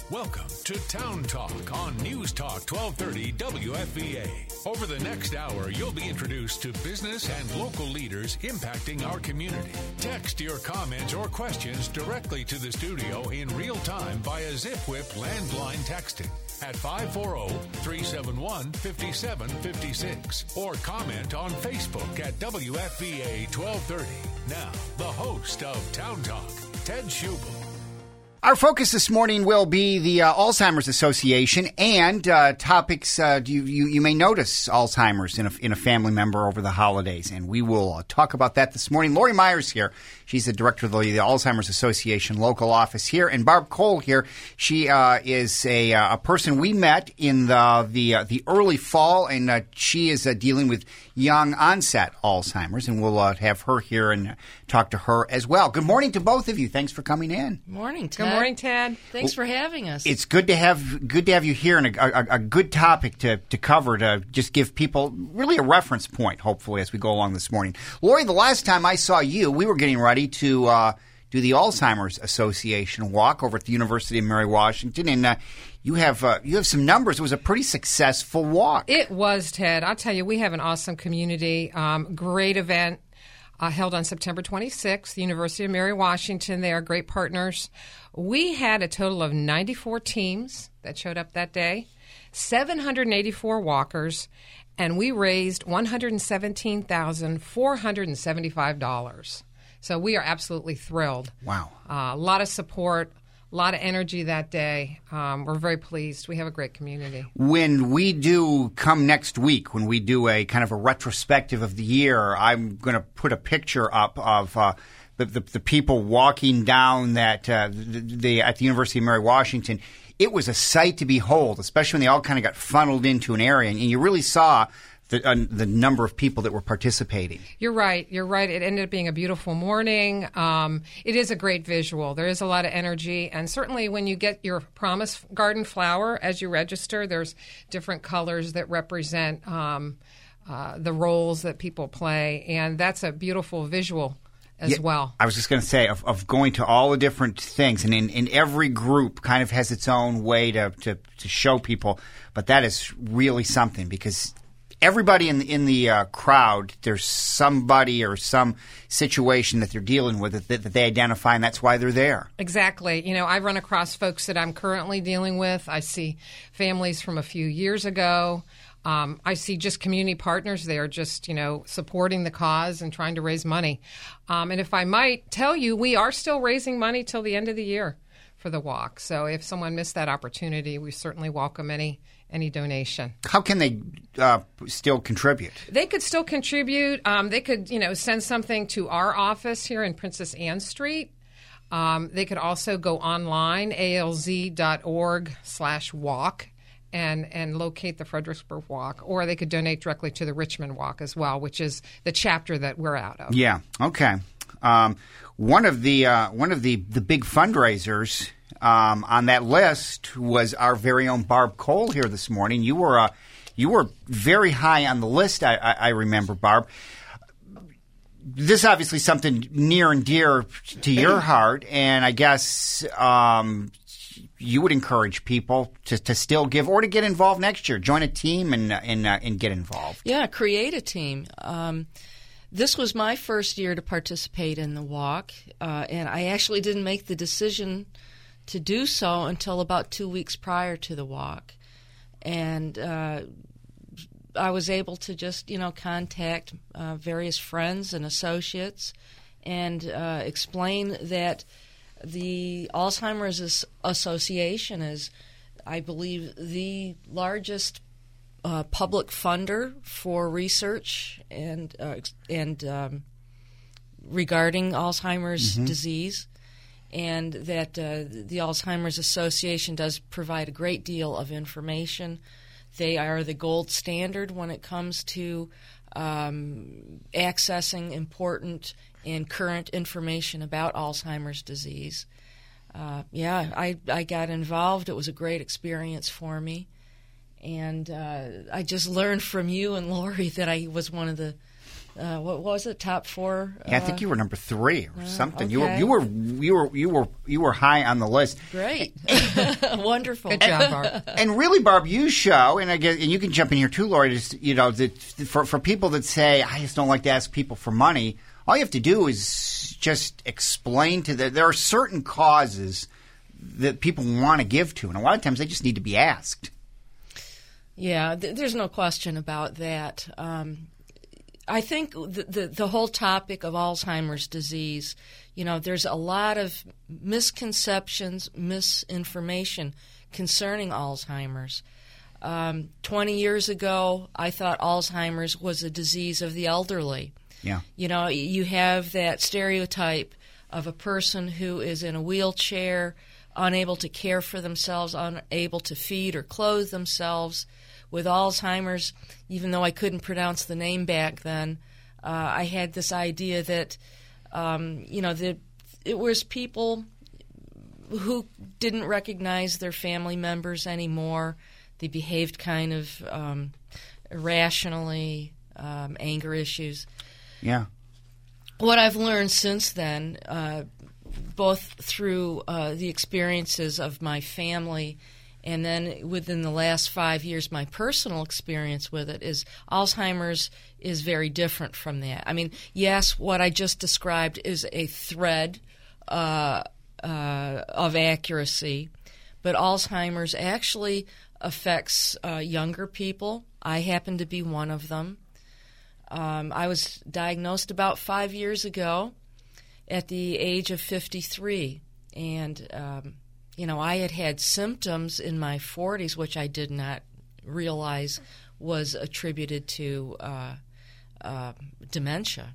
Welcome to Town Talk on News Talk 1230 WFVA. Over the next hour, you'll be introduced to business and local leaders impacting our community. Text your comments or questions directly to the studio in real time via ZipWhip landline texting at 540-371-5756 or comment on Facebook at WFVA 1230. Now, the host of Town Talk, Ted Schubel. Our focus this morning will be the Alzheimer's Association and topics you may notice Alzheimer's in a family member over the holidays, and we will talk about that this morning. Lori Myers here. She's the director of the Alzheimer's Association local office here, and Barb Cole here. She is a person we met in the early fall, and she is dealing with young onset Alzheimer's, and we'll have her here and talk to her as well. Good morning to both of you. Thanks for coming in. Morning, Ted. Good morning, Ted. Thanks for having us. It's good to have you here, and a good topic to cover to just give people really a reference point, hopefully, as we go along this morning. Lori, the last time I saw you, we were getting ready to do the Alzheimer's Association walk over at the University of Mary Washington, and you have some numbers. It was a pretty successful walk. It was, Ted. I'll tell you, we have an awesome community, great event. Held on September 26th, the University of Mary Washington. They are great partners. We had a total of 94 teams that showed up that day, 784 walkers, and we raised $117,475. So we are absolutely thrilled. Wow. A lot of support. A lot of energy that day. We're very pleased. We have a great community. When we do come next week, when we do a kind of a retrospective of the year, I'm going to put a picture up of the people walking down that at the University of Mary Washington. It was a sight to behold, especially when they all kind of got funneled into an area, and you really saw the number of people that were participating. You're right. It ended up being a beautiful morning. It is a great visual. There is a lot of energy. And certainly when you get your Promise Garden flower as you register, there's different colors that represent the roles that people play. And that's a beautiful visual as well. I was just going to say, of going to all the different things. And in every group kind of has its own way to show people. But that is really something, because everybody in the crowd, there's somebody or some situation that they're dealing with that they identify, and that's why they're there. Exactly. You know, I run across folks that I'm currently dealing with. I see families from a few years ago. I see just community partners. They are just, supporting the cause and trying to raise money. And if I might tell you, we are still raising money till the end of the year for the walk. So if someone missed that opportunity, we certainly welcome any donation. How can they still contribute? They could still contribute. They could, send something to our office here in Princess Anne Street. They could also go online, alz.org/walk, and locate the Fredericksburg Walk, or they could donate directly to the Richmond Walk as well, which is the chapter that we're out of. Yeah. Okay. One of the big fundraisers on that list was our very own Barb Cole here this morning. You were very high on the list. I remember, Barb. This is obviously something near and dear to your heart, and I guess you would encourage people to still give or to get involved next year. Join a team and get involved. Yeah, create a team. This was my first year to participate in the walk, and I actually didn't make the decision to do so until about 2 weeks prior to the walk. And I was able to just, contact various friends and associates and explain that the Alzheimer's Association is, I believe, the largest public funder for research and regarding Alzheimer's disease, and that the Alzheimer's Association does provide a great deal of information. They are the gold standard when it comes to accessing important and current information about Alzheimer's disease. I got involved. It was a great experience for me. And I just learned from you and Lori that I was one of the what was it? Top 4? Yeah, I think you were number 3 or something. Okay. You were high on the list. Great. Wonderful. Good job, Barb. And really, Barb, you show, and I guess, and you can jump in here too, Lori. Just, for people that say, I just don't like to ask people for money. All you have to do is just explain to them there are certain causes that people want to give to, and a lot of times they just need to be asked. Yeah, there's no question about that. I think the whole topic of Alzheimer's disease, there's a lot of misconceptions, misinformation concerning Alzheimer's. 20 years ago, I thought Alzheimer's was a disease of the elderly. Yeah. You have that stereotype of a person who is in a wheelchair, unable to care for themselves, unable to feed or clothe themselves. With Alzheimer's, even though I couldn't pronounce the name back then, I had this idea that, that it was people who didn't recognize their family members anymore. They behaved kind of irrationally, anger issues. Yeah. What I've learned since then, both through the experiences of my family and then within the last 5 years, my personal experience with it is Alzheimer's is very different from that. I mean, yes, what I just described is a thread of accuracy, but Alzheimer's actually affects younger people. I happen to be one of them. I was diagnosed about 5 years ago at the age of 53, and I had symptoms in my 40s, which I did not realize was attributed to dementia.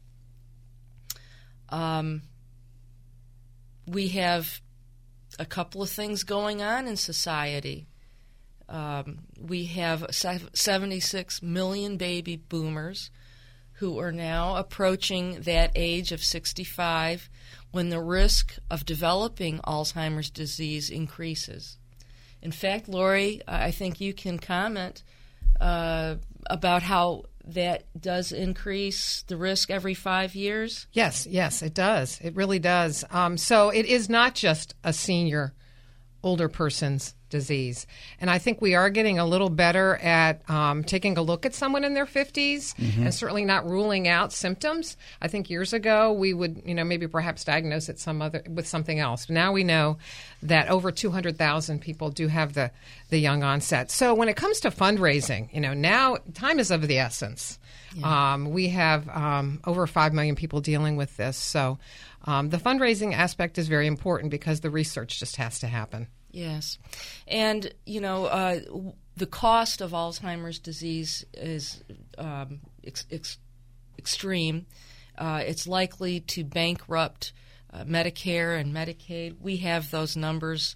We have a couple of things going on in society. We have 76 million baby boomers who are now approaching that age of 65 when the risk of developing Alzheimer's disease increases. In fact, Lori, I think you can comment about how that does increase the risk every 5 years. Yes, it does. It really does. So it is not just a senior, older person's disease. And I think we are getting a little better at taking a look at someone in their 50s and certainly not ruling out symptoms. I think years ago we would, maybe perhaps diagnose it with something else. Now we know that over 200,000 people do have the young onset. So when it comes to fundraising, now time is of the essence. Yeah. We have over 5 million people dealing with this. So the fundraising aspect is very important because the research just has to happen. Yes. And, the cost of Alzheimer's disease is extreme. It's likely to bankrupt Medicare and Medicaid. We have those numbers,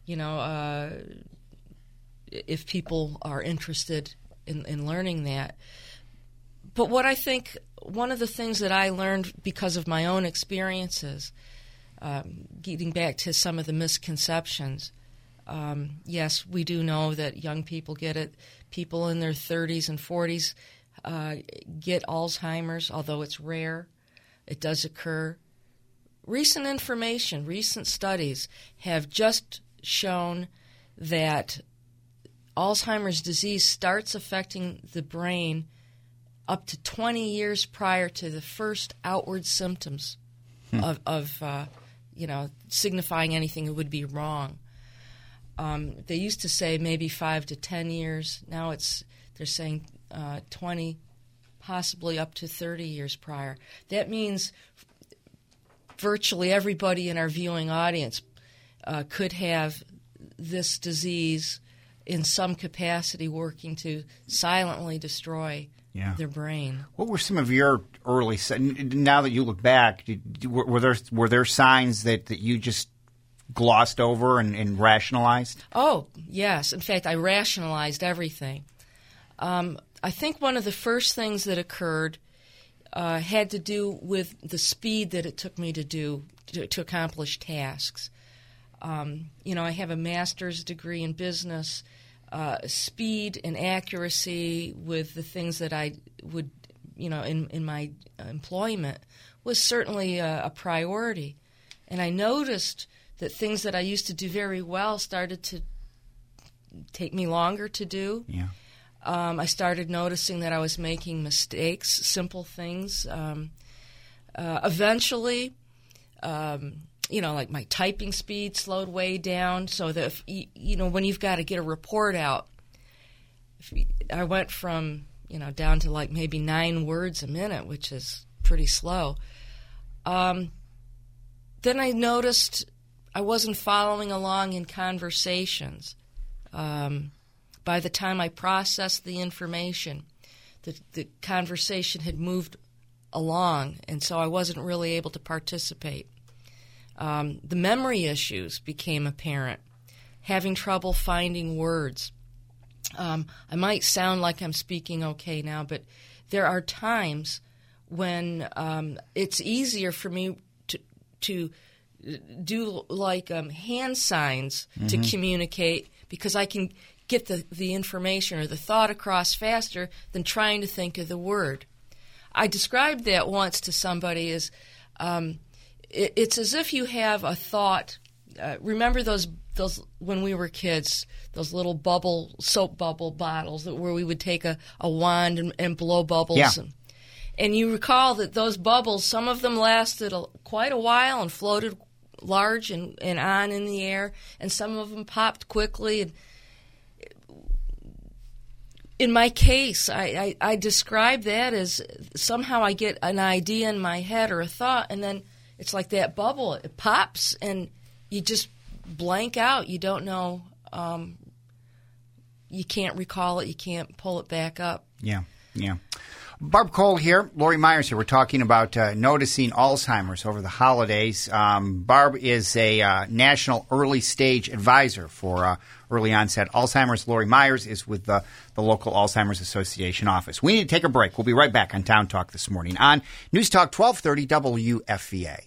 if people are interested in learning that. But what I think, one of the things that I learned because of my own experiences, getting back to some of the misconceptions, yes, we do know that young people get it. People in their 30s and 40s get Alzheimer's, although it's rare. It does occur. Recent information, recent studies have just shown that Alzheimer's disease starts affecting the brain up to 20 years prior to the first outward symptoms of signifying anything that would be wrong. They used to say maybe 5 to 10 years. Now they're saying 20, possibly up to 30 years prior. That means virtually everybody in our viewing audience could have this disease in some capacity, working to silently destroy their brain. What were some of your early, now that you look back, were there signs that you just glossed over and rationalized? Oh, yes. In fact, I rationalized everything. I think one of the first things that occurred had to do with the speed that it took me to accomplish tasks. I have a master's degree in business. Speed and accuracy with the things that I would in my employment was certainly a priority. And I noticed that things that I used to do very well started to take me longer to do. Yeah. I started noticing that I was making mistakes, simple things. Eventually, like my typing speed slowed way down, so that when you've got to get a report out, I went from down to like maybe 9 words a minute, which is pretty slow. Then I noticed I wasn't following along in conversations. By the time I processed the information, the conversation had moved along, and so I wasn't really able to participate. The memory issues became apparent, having trouble finding words. I might sound like I'm speaking okay now, but there are times when it's easier for me to do like hand signs to communicate, because I can get the information or the thought across faster than trying to think of the word. I described that once to somebody as it's as if you have a thought. Remember those when we were kids, those little soap bubble bottles where we would take a wand and blow bubbles. Yeah. And you recall that those bubbles, some of them lasted quite a while and floated large and on in the air, and some of them popped quickly. And in my case, I describe that as somehow I get an idea in my head or a thought, and then it's like that bubble. It pops, and you just blank out. You don't know. You can't recall it. You can't pull it back up. Yeah. Barb Cole here, Lori Myers here. We're talking about noticing Alzheimer's over the holidays. Barb is a national early stage advisor for early onset Alzheimer's. Lori Myers is with the local Alzheimer's Association office. We need to take a break. We'll be right back on Town Talk this morning on News Talk 1230 WFVA.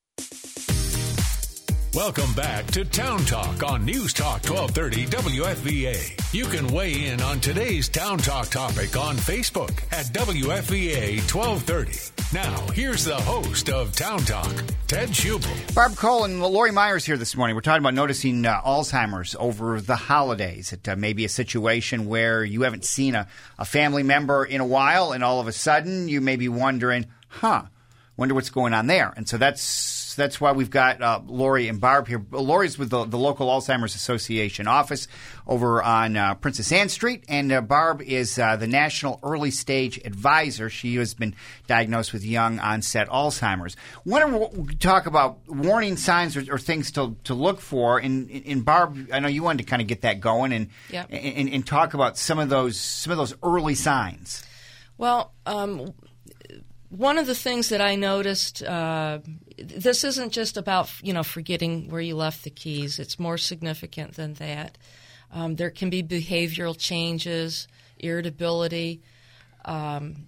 Welcome back to Town Talk on News Talk 1230 WFVA. You can weigh in on today's Town Talk topic on Facebook at WFVA 1230. Now, here's the host of Town Talk, Ted Schubel. Barb Cole and Lori Myers here this morning. We're talking about noticing Alzheimer's over the holidays. It may be a situation where you haven't seen a family member in a while, and all of a sudden you may be wondering, wonder what's going on there. And so that's why we've got Lori and Barb here. Lori's with the local Alzheimer's Association office over on Princess Anne Street, and Barb is the National Early Stage Advisor. She has been diagnosed with young onset Alzheimer's. Want to talk about warning signs or things to look for. And Barb, I know you wanted to kind of get that going and talk about some of those early signs. Well, one of the things that I noticed, this isn't just about forgetting where you left the keys. It's more significant than that. There can be behavioral changes, irritability. One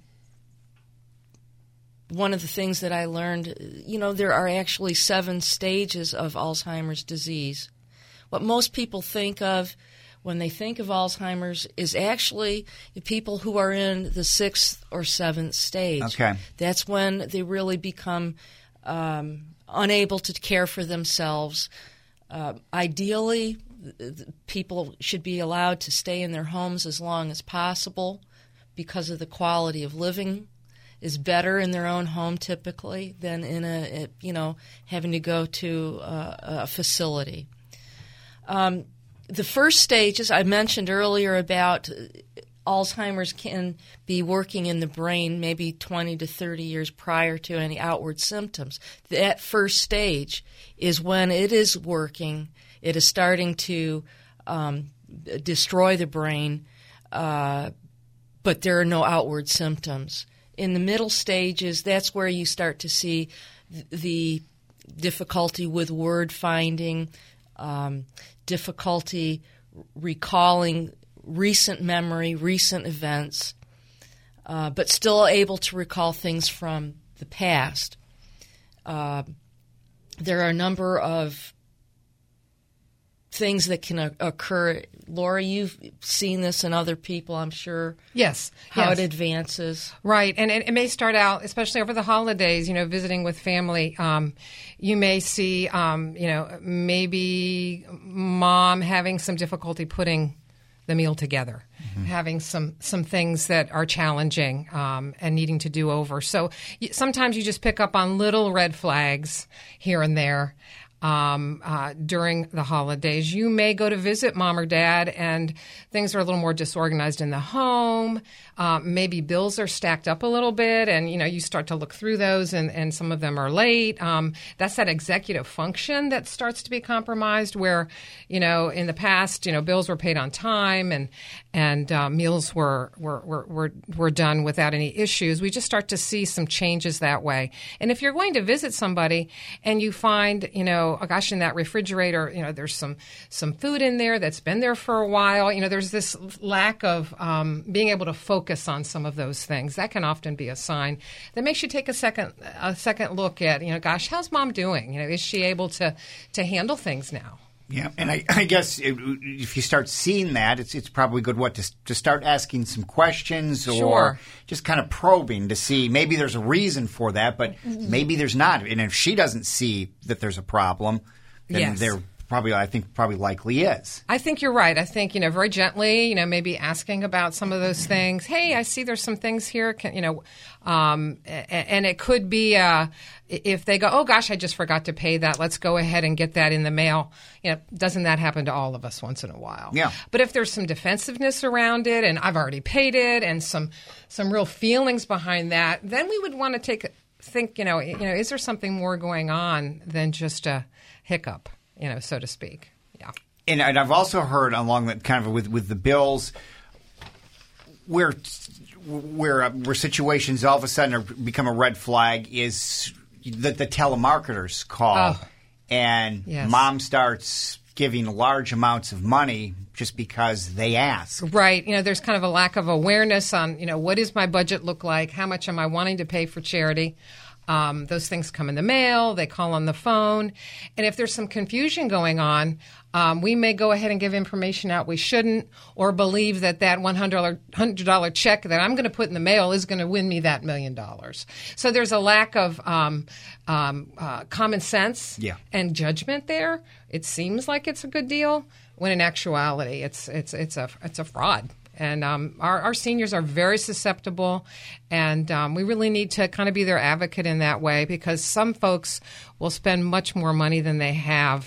of the things that I learned, there are actually 7 stages of Alzheimer's disease. What most people think of when they think of Alzheimer's is actually the people who are in the 6th or 7th stage. Okay. That's when they really become unable to care for themselves. Ideally, people should be allowed to stay in their homes as long as possible because of the quality of living is better in their own home typically than in having to go to a facility. The first stages I mentioned earlier about Alzheimer's can be working in the brain maybe 20 to 30 years prior to any outward symptoms. That first stage is when it is working. It is starting to destroy the brain, but there are no outward symptoms. In the middle stages, that's where you start to see the difficulty with word finding, difficulty recalling recent memory, recent events, but still able to recall things from the past. There are a number of things that can occur. Laura, you've seen this in other people, I'm sure. Yes. How yes. it advances. Right. And it may start out, especially over the holidays, visiting with family. You may see, maybe mom having some difficulty putting the meal together, having some things that are challenging and needing to do over. So sometimes you just pick up on little red flags here and there. During the holidays. You may go to visit mom or dad and things are a little more disorganized in the home. Maybe bills are stacked up a little bit and, you start to look through those and some of them are late. That's that executive function that starts to be compromised where, in the past, bills were paid on time and meals were done without any issues. We just start to see some changes that way. And if you're going to visit somebody and you find, oh gosh, in that refrigerator, there's some food in there that's been there for a while. There's this lack of being able to focus on some of those things. That can often be a sign that makes you take a second look at, gosh, how's mom doing? Is she able to handle things now? Yeah, and I guess if you start seeing that, it's probably good to start asking some questions or Sure. just kind of probing to see maybe there's a reason for that, but maybe there's not. And if she doesn't see that there's a problem, then Yes. there probably likely is. I think you're right. I think, very gently, maybe asking about some of those things. Hey, I see there's some things here, and it could be if they go, oh, gosh, I just forgot to pay that. Let's go ahead and get that in the mail. Doesn't that happen to all of us once in a while? Yeah. But if there's some defensiveness around it and I've already paid it and some real feelings behind that, then we would want to think, is there something more going on than just a hiccup? So to speak. Yeah. And I've also heard along that kind of with the bills where situations all of a sudden become a red flag is that the telemarketers call and Yes. mom starts giving large amounts of money just because they ask. Right. There's kind of a lack of awareness on, what does my budget look like? How much am I wanting to pay for charity? Those things come in the mail. They call on the phone. And if there's some confusion going on, we may go ahead and give information out we shouldn't or believe that $100 check that I'm going to put in the mail is going to win me that $1 million. So there's a lack of common sense and judgment there. It seems like it's a good deal when in actuality it's a fraud. And our seniors are very susceptible, and we really need to kind of be their advocate in that way because some folks will spend much more money than they have,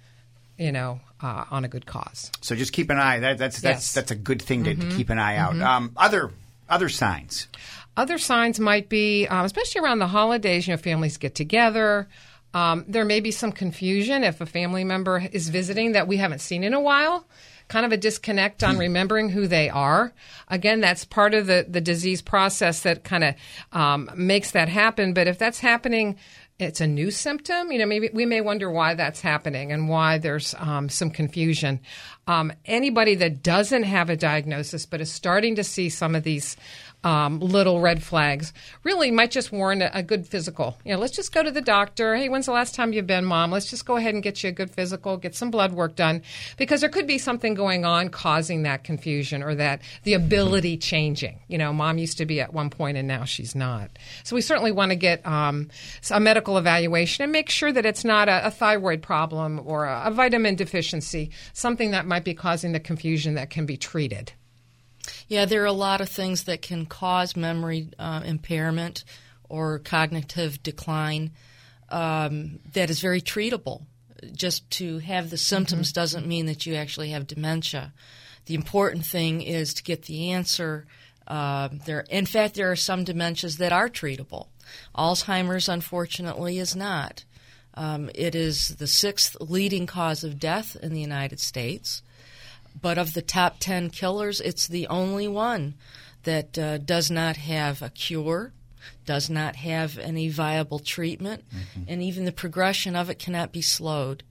on a good cause. So just keep an eye. That's a good thing to keep an eye out. Other signs. Other signs might be, especially around the holidays, families get together. There may be some confusion if a family member is visiting that we haven't seen in a while. Kind of a disconnect on remembering who they are. Again, that's part of the disease process that kind of makes that happen. But if that's happening, it's a new symptom. Maybe we may wonder why that's happening and why there's some confusion. Anybody that doesn't have a diagnosis but is starting to see some of these little red flags really might just warrant a good physical. Let's just go to the doctor. Hey, when's the last time you've been, Mom? Let's just go ahead and get you a good physical, get some blood work done, because there could be something going on causing that confusion or that the ability changing. Mom used to be at one point and now she's not. So we certainly want to get a medical evaluation and make sure that it's not a thyroid problem or a vitamin deficiency, something that might be causing the confusion that can be treated. Yeah, there are a lot of things that can cause memory impairment or cognitive decline that is very treatable. Just to have the symptoms doesn't mean that you actually have dementia. The important thing is to get the answer. In fact, there are some dementias that are treatable. Alzheimer's, unfortunately, is not. It is the 6th leading cause of death in the United States. But of the top 10 killers, it's the only one that does not have a cure, does not have any viable treatment, and even the progression of it cannot be slowed.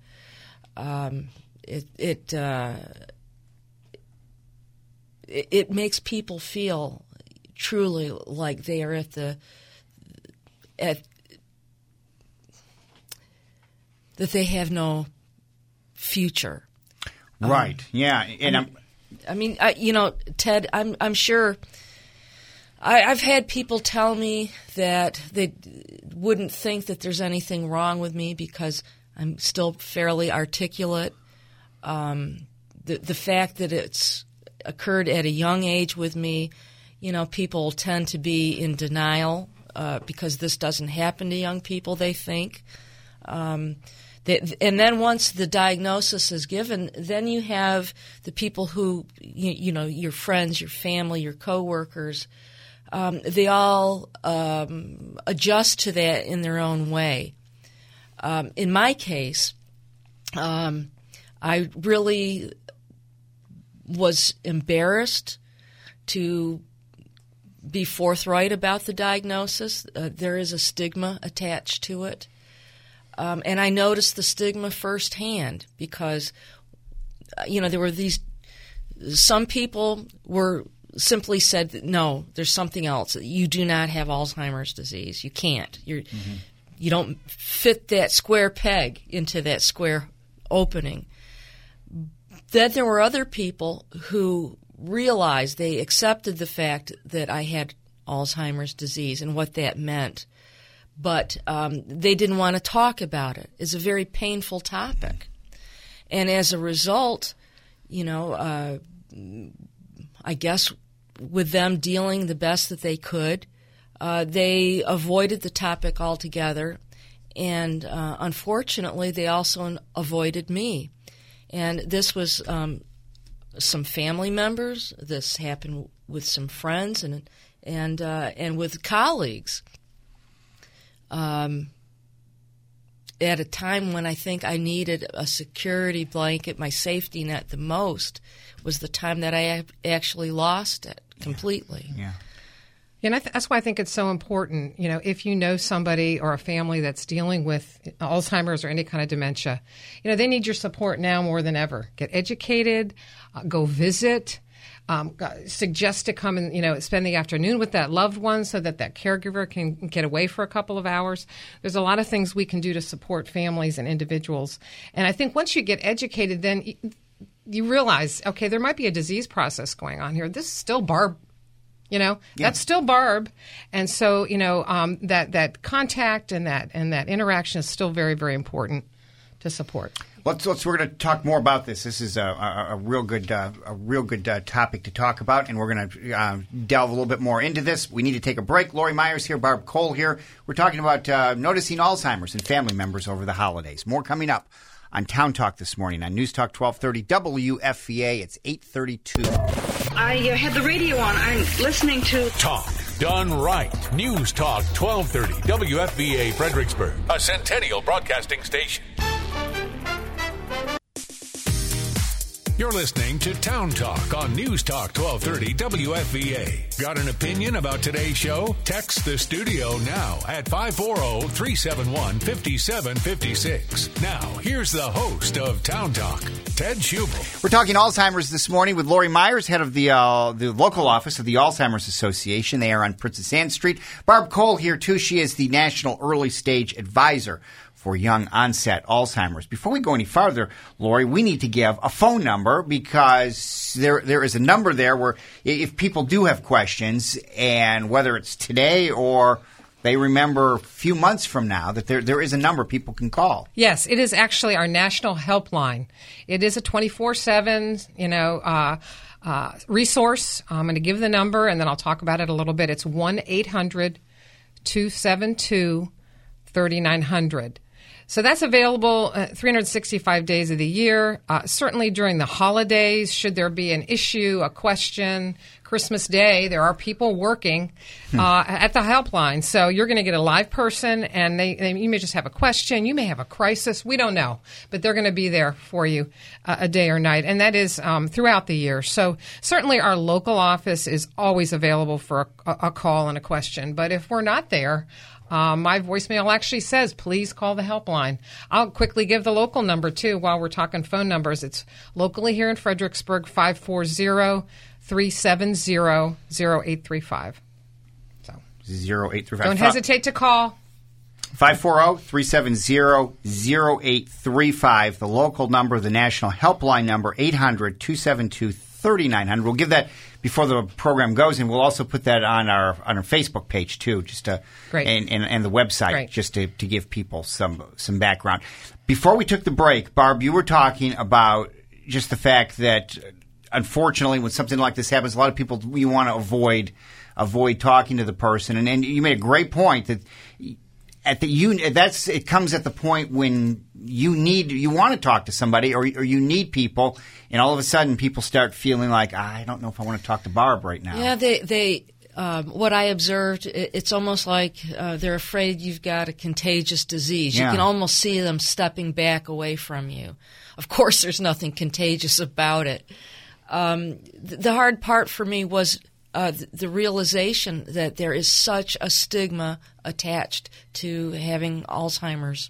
It makes people feel truly like they are that they have no future. Right. Yeah. And Ted, I'm sure. I've had people tell me that they wouldn't think that there's anything wrong with me because I'm still fairly articulate. The fact that it's occurred at a young age with me, people tend to be in denial because this doesn't happen to young people, they think. And then once the diagnosis is given, then you have the people who, your friends, your family, your coworkers, they all adjust to that in their own way. In my case, I really was embarrassed to be forthright about the diagnosis. There is a stigma attached to it. And I noticed the stigma firsthand because, there were some people were simply said, that, no, there's something else. You do not have Alzheimer's disease. You can't. You don't fit that square peg into that square opening. Then there were other people who realized, they accepted the fact that I had Alzheimer's disease and what that meant. But they didn't want to talk about it. It's a very painful topic. And as a result, I guess with them dealing the best that they could, they avoided the topic altogether. And unfortunately, they also avoided me. And this was some family members. This happened with some friends and with colleagues. At a time when I think I needed a security blanket, my safety net the most, was the time that I actually lost it completely. Yeah. And that's why I think it's so important, if you know somebody or a family that's dealing with Alzheimer's or any kind of dementia, they need your support now more than ever. Get educated, go visit, suggest to come and, spend the afternoon with that loved one so that caregiver can get away for a couple of hours. There's a lot of things we can do to support families and individuals. And I think once you get educated, then you realize, okay, there might be a disease process going on here. This is still Barb. That's still Barb. And so, that contact and that interaction is still very, very important to support. We're going to talk more about this. This is a real good topic to talk about, and we're going to delve a little bit more into this. We need to take a break. Lori Myers here, Barb Cole here. We're talking about noticing Alzheimer's in family members over the holidays. More coming up on Town Talk this morning on News Talk 1230 WFVA. It's 8:32. I had the radio on. I'm listening to Talk Done Right. News Talk 1230 WFVA Fredericksburg, a Centennial Broadcasting station. You're listening to Town Talk on News Talk 1230 WFVA. Got an opinion about today's show? Text the studio now at 540-371-5756. Now, here's the host of Town Talk, Ted Schubel. We're talking Alzheimer's this morning with Lori Myers, head of the local office of the Alzheimer's Association. They are on Princess Anne Street. Barb Cole here, too. She is the National Early Stage Advisor for young onset Alzheimer's. Before we go any farther, Lori, we need to give a phone number because there is a number there where if people do have questions, and whether it's today or they remember a few months from now, that there is a number people can call. Yes, it is actually our national helpline. It is a 24/7, resource. I'm going to give the number, and then I'll talk about it a little bit. It's 1-800-272-3900. So that's available 365 days of the year. Certainly during the holidays, should there be an issue, a question, Christmas Day, there are people working at the helpline. So you're going to get a live person, and you may just have a question. You may have a crisis. We don't know. But they're going to be there for you a day or night, and that is throughout the year. So certainly our local office is always available for a call and a question. But if we're not there, my voicemail actually says, please call the helpline. I'll quickly give the local number, too, while we're talking phone numbers. It's locally here in Fredericksburg, 540-370-0835. So 0835. Don't hesitate to call. 540-370-0835, the local number, the national helpline number, 800-272-3900. We'll give that before the program goes, and we'll also put that on our Facebook page, too, just to, and the website, just to give people some background. Before we took the break, Barb, you were talking about just the fact that, unfortunately, when something like this happens, a lot of people, you want to avoid talking to the person. And you made a great point that it comes at the point when you want to talk to somebody or you need people, and all of a sudden people start feeling like, I don't know if I want to talk to Barb right now. Yeah, they what I observed, it's almost like they're afraid you've got a contagious disease. You can almost see them stepping back away from you. Of course, there's nothing contagious about it. The hard part for me was the realization that there is such a stigma attached to having Alzheimer's.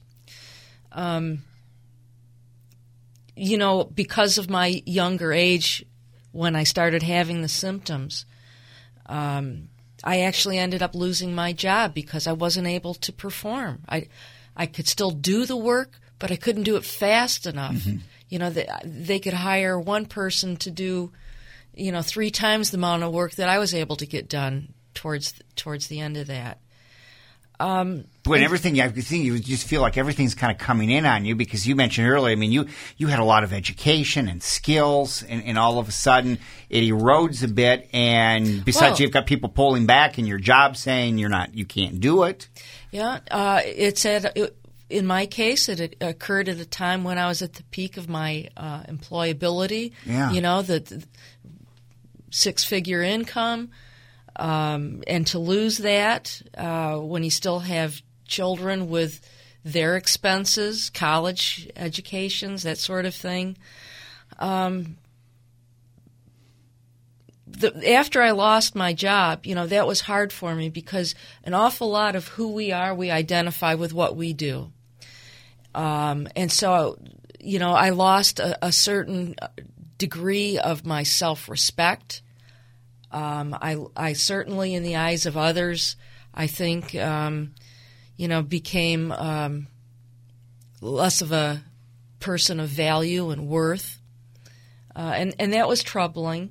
Because of my younger age, when I started having the symptoms, I actually ended up losing my job because I wasn't able to perform. I could still do the work, but I couldn't do it fast enough. Mm-hmm. They could hire one person to do 3 times the amount of work that I was able to get done towards the end of that. When everything, I think you just feel like everything's kind of coming in on you, because you mentioned earlier, I mean, you had a lot of education and skills, and all of a sudden it erodes a bit, and besides you've got people pulling back in your job saying you can't do it. Yeah, in my case, it occurred at a time when I was at the peak of my employability. Yeah. The 6-figure income, and to lose that when you still have children with their expenses, college educations, that sort of thing. After I lost my job, that was hard for me, because an awful lot of who we are, we identify with what we do. And so, I lost a certain degree of my self-respect. I certainly, in the eyes of others, I think, became less of a person of value and worth, and that was troubling.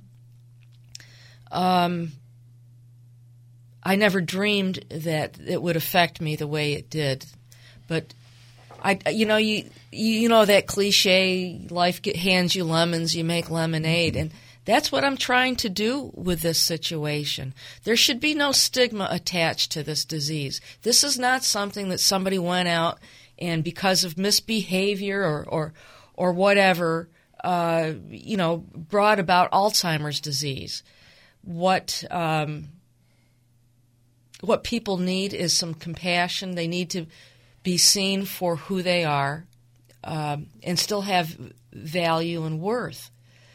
I never dreamed that it would affect me the way it did, but you know that cliche, life hands you lemons, you make lemonade, and that's what I'm trying to do with this situation. There should be no stigma attached to this disease. This is not something that somebody went out and, because of misbehavior or whatever, brought about Alzheimer's disease. What people need is some compassion. They need to be seen for who they are, and still have value and worth.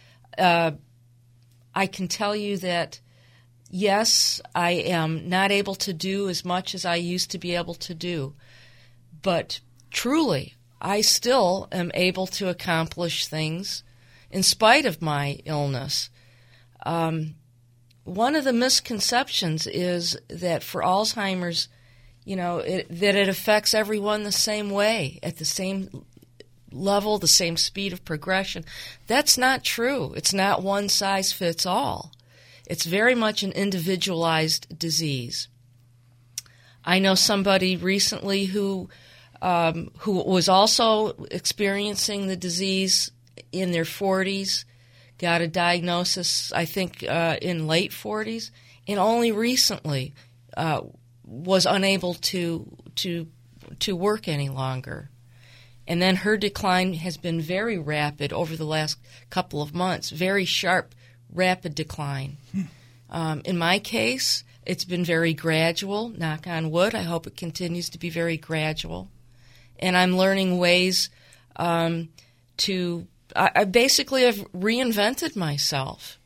I can tell you that, yes, I am not able to do as much as I used to be able to do, but truly, I still am able to accomplish things in spite of my illness. One of the misconceptions is that for Alzheimer's, that it affects everyone the same way, at the same level, the same speed of progression. That's not true. It's not one size fits all. It's very much an individualized disease. I know somebody recently who was also experiencing the disease in their 40s, got a diagnosis, I think, in late 40s, and only recently was unable to work any longer. And then her decline has been very rapid over the last couple of months, very sharp, rapid decline. In my case, it's been very gradual, knock on wood. I hope it continues to be very gradual. And I'm learning ways I basically have reinvented myself.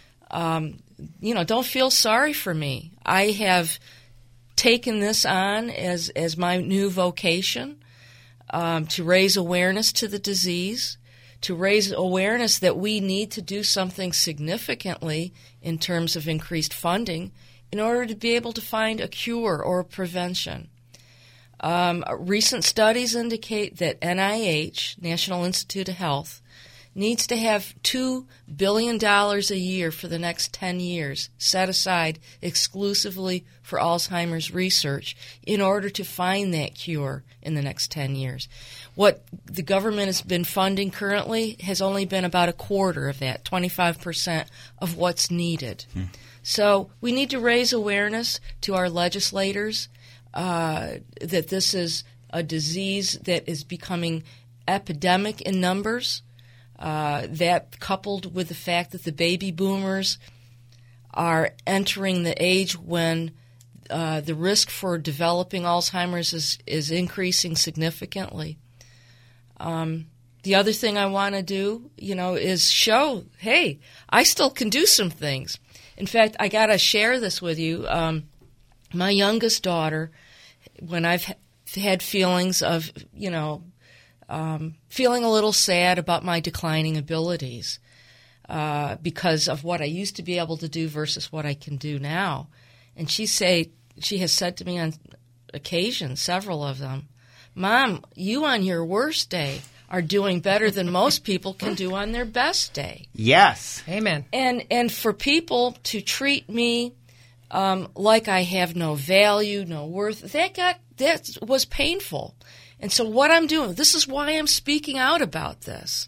Don't feel sorry for me. I have taken this on as my new vocation. To raise awareness to the disease, to raise awareness that we need to do something significantly in terms of increased funding in order to be able to find a cure or a prevention. Recent studies indicate that NIH, National Institute of Health, needs to have $2 billion a year for the next 10 years set aside exclusively for Alzheimer's research in order to find that cure in the next 10 years. What the government has been funding currently has only been about a quarter of that, 25% of what's needed. So we need to raise awareness to our legislators that this is a disease that is becoming epidemic in numbers. That coupled with the fact that the baby boomers are entering the age when the risk for developing Alzheimer's is increasing significantly. The other thing I want to do, is show, hey, I still can do some things. In fact, I got to share this with you. My youngest daughter, when I've had feelings of, feeling a little sad about my declining abilities because of what I used to be able to do versus what I can do now. And she has said to me on occasion, several of them, Mom, you on your worst day are doing better than most people can do on their best day. Yes. Amen. And for people to treat me like I have no value, no worth, that was painful. And so what I'm doing, this is why I'm speaking out about this.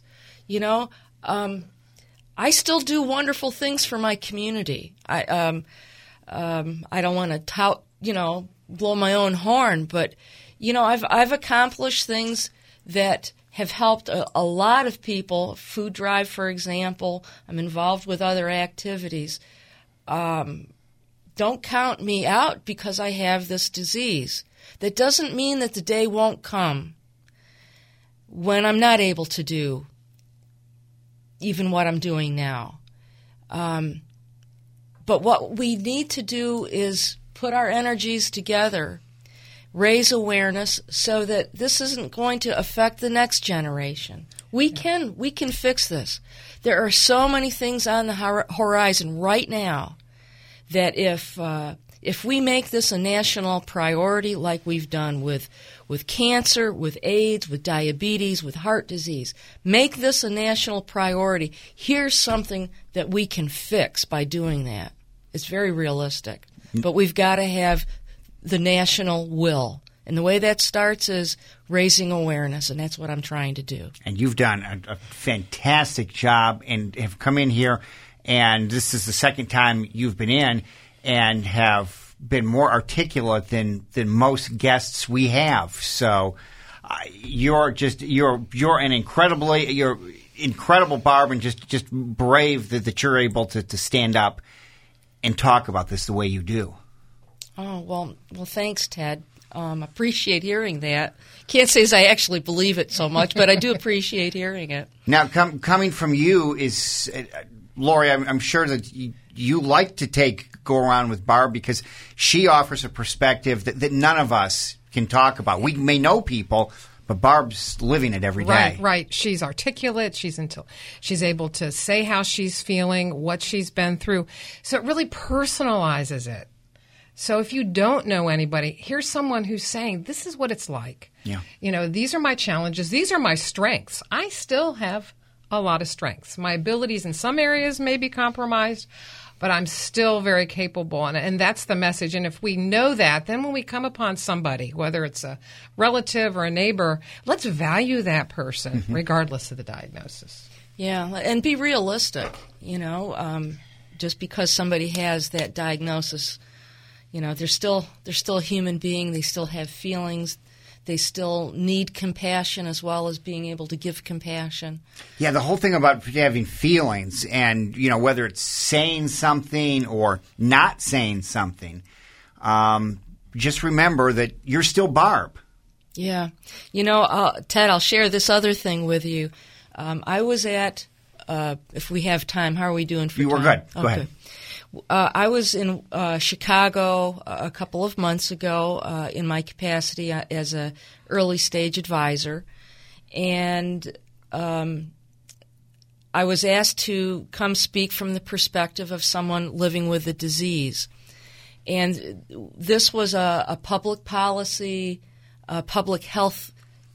I still do wonderful things for my community. I don't want to tout, blow my own horn, but I've accomplished things that have helped a lot of people. Food Drive, for example. I'm involved with other activities. Don't count me out because I have this disease. That doesn't mean that the day won't come when I'm not able to do even what I'm doing now. But what we need to do is put our energies together, raise awareness so that this isn't going to affect the next generation. We can fix this. There are so many things on the horizon right now that if we make this a national priority like we've done with cancer, with AIDS, with diabetes, with heart disease, make this a national priority. Here's something that we can fix by doing that. It's very realistic. But we've got to have the national will. And the way that starts is raising awareness, and that's what I'm trying to do. And you've done a fantastic job and have come in here, and this is the second time you've been in and have been more articulate than most guests we have. So you're an incredible Barb, and just brave that you're able to stand up and talk about this the way you do. Oh, well, thanks, Ted. Appreciate hearing that. Can't say as I actually believe it so much, but I do appreciate hearing it. Now, coming from you is, Lori, I'm sure that you like to go around with Barb because she offers a perspective that none of us can talk about. We may know people, but Barb's living it every day. Right. She's articulate. She's able to say how she's feeling, what she's been through. So it really personalizes it. So if you don't know anybody, here's someone who's saying, this is what it's like. Yeah. These are my challenges. These are my strengths. I still have a lot of strengths. My abilities in some areas may be compromised, but I'm still very capable. And that's the message. And if we know that, then when we come upon somebody, whether it's a relative or a neighbor, let's value that person regardless of the diagnosis. Yeah, and be realistic. Just because somebody has that diagnosis, they're still a human being. They still have feelings. They still need compassion as well as being able to give compassion. Yeah, the whole thing about having feelings and, whether it's saying something or not saying something, just remember that you're still Barb. Yeah. Ted, I'll share this other thing with you. I was at, if we have time, how are we doing for time? You were good. Go ahead. I was in Chicago a couple of months ago in my capacity as an early stage advisor, and I was asked to come speak from the perspective of someone living with the disease. And this was a public policy public health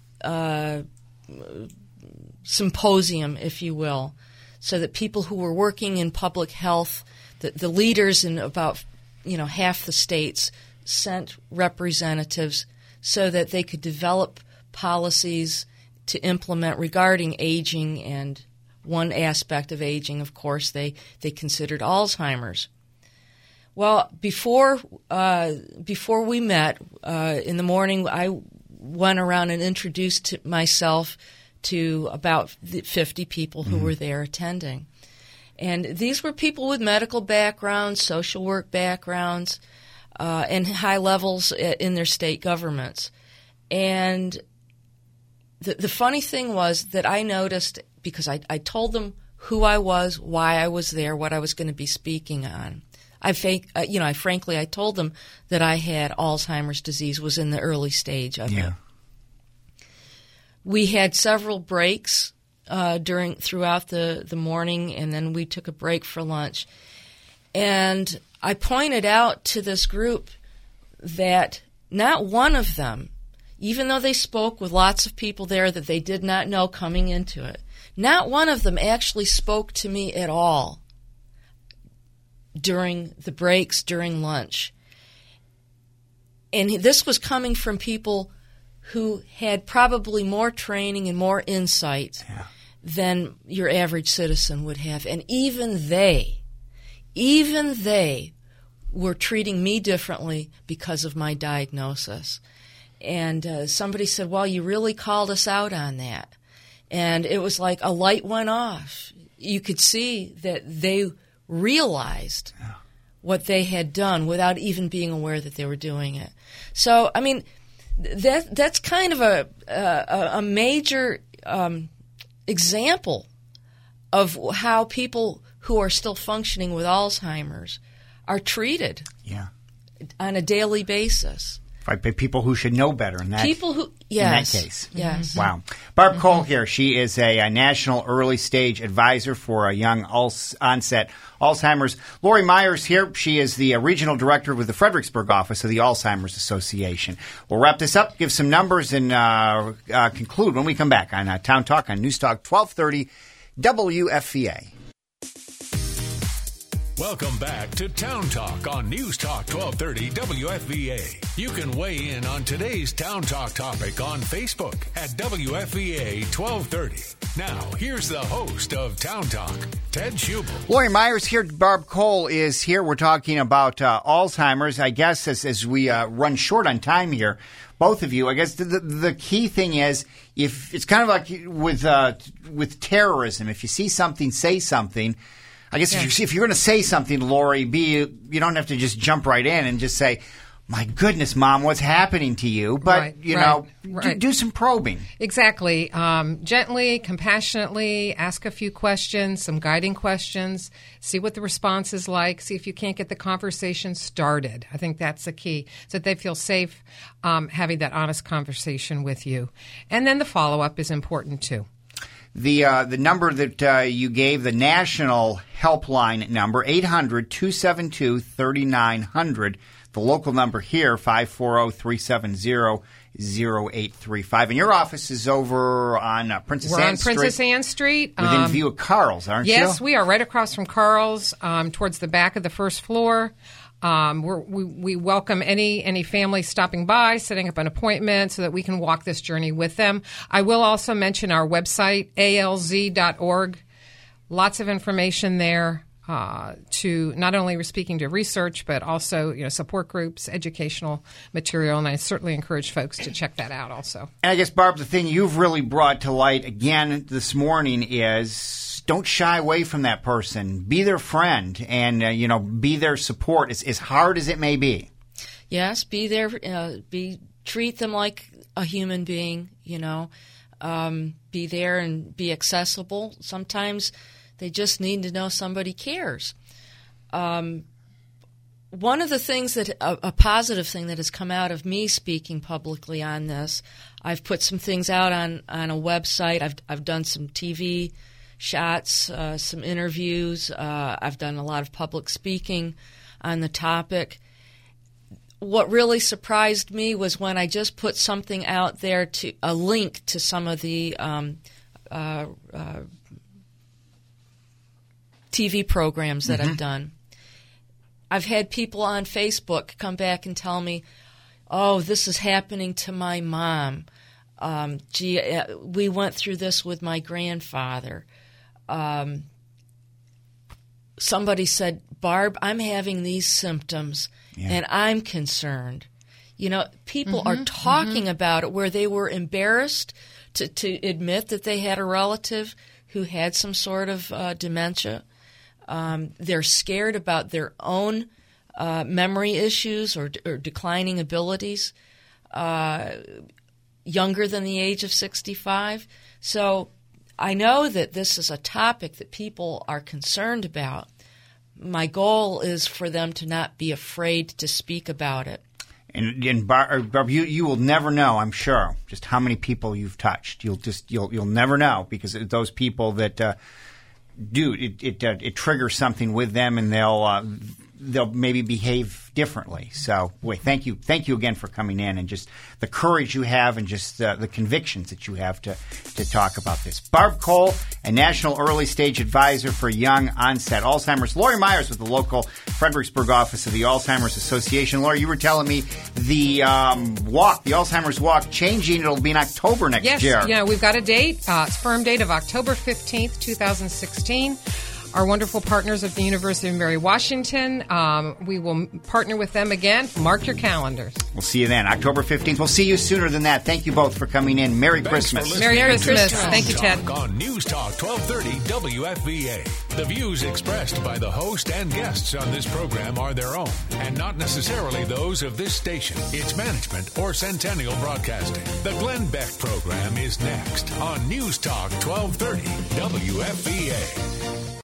symposium, if you will, so that people who were working in public health, the leaders in about half the states, sent representatives so that they could develop policies to implement regarding aging. And one aspect of aging, of course, they considered Alzheimer's. Well, before we met in the morning, I went around and introduced myself to about 50 people who were there attending. And these were people with medical backgrounds, social work backgrounds, and high levels in their state governments. And the funny thing was that I noticed, because I told them who I was, why I was there, what I was going to be speaking on. I told them that I had Alzheimer's disease, was in the early stage of it. We had several breaks throughout the morning, and then we took a break for lunch. And I pointed out to this group that not one of them, even though they spoke with lots of people there that they did not know coming into it, not one of them actually spoke to me at all during the breaks, during lunch. And this was coming from people who had probably more training and more insight than your average citizen would have. And even they were treating me differently because of my diagnosis. And somebody said, well, you really called us out on that. And it was like a light went off. You could see that they realized what they had done without even being aware that they were doing it. So, I mean, that's kind of a major example of how people who are still functioning with Alzheimer's are treated on a daily basis. Right, by people who should know better in that case. Yes. Wow. Barb Cole here. She is a national early stage advisor for a young onset Alzheimer's. Lori Myers here. She is the regional director with the Fredericksburg office of the Alzheimer's Association. We'll wrap this up, give some numbers, and conclude when we come back on Town Talk on News Talk 1230 WFVA. Welcome back to Town Talk on News Talk 1230 WFVA. You can weigh in on today's Town Talk topic on Facebook at WFVA 1230. Now, here's the host of Town Talk, Ted Schubel. Lori Myers here. Barb Cole is here. We're talking about Alzheimer's. I guess as we run short on time here, both of you, I guess the key thing is, if it's kind of like with terrorism, if you see something, say something. I guess if you're going to say something, Lori, you don't have to just jump right in and just say, my goodness, Mom, what's happening to you? But, do some probing. Exactly. Gently, compassionately, ask a few questions, some guiding questions, see what the response is like, see if you can't get the conversation started. I think that's the key, so that they feel safe having that honest conversation with you. And then the follow-up is important, too. The number that you gave, the national helpline number, 800-272-3900. The local number here, 540-370-0835. And your office is over on Princess Anne Street. We're on Princess Anne Street. Within view of Carl's, aren't you? Yes, we are right across from Carl's, towards the back of the first floor. We welcome any family stopping by, setting up an appointment so that we can walk this journey with them. I will also mention our website, alz.org. Lots of information there to not only speaking to research, but also support groups, educational material, and I certainly encourage folks to check that out also. And I guess, Barb, the thing you've really brought to light again this morning is don't shy away from that person. Be their friend and, be their support as hard as it may be. Yes, be there. Treat them like a human being, be there and be accessible. Sometimes they just need to know somebody cares. One of the things that a positive thing that has come out of me speaking publicly on this, I've put some things out on a website. I've done some TV shots, some interviews. I've done a lot of public speaking on the topic. what really surprised me was when I just put something out there, to a link to some of the TV programs that I've done. I've had people on Facebook come back and tell me, oh, this is happening to my mom. We went through this with my grandfather. Somebody said, Barb, I'm having these symptoms, and I'm concerned. You know, people are talking about it where they were embarrassed to admit that they had a relative who had some sort of dementia. They're scared about their own memory issues or declining abilities, younger than the age of 65. So I know that this is a topic that people are concerned about. My goal is for them to not be afraid to speak about it. And Barb, you will never know, I'm sure, just how many people you've touched. You'll never know, because those people that it triggers something with them, and they'll maybe behave differently. So, boy, thank you again for coming in, and just the courage you have, and just the convictions that you have to talk about this. Barb Cole, a National Early Stage Advisor for Young Onset Alzheimer's. Lori Myers with the local Fredericksburg office of the Alzheimer's Association. Lori, you were telling me the walk, the Alzheimer's Walk, changing. It'll be in October next year. Yes, we've got a date, firm date of October 15th, 2016. Our wonderful partners at the University of Mary Washington. We will partner with them again. Mark your calendars. We'll see you then, October 15th. We'll see you sooner than that. Thank you both for coming in. Merry Christmas. Merry Christmas. Thank you, Ted. On News Talk 1230 WFVA. The views expressed by the host and guests on this program are their own, and not necessarily those of this station, its management, or Centennial Broadcasting. The Glenn Beck program is next on News Talk 1230 WFVA.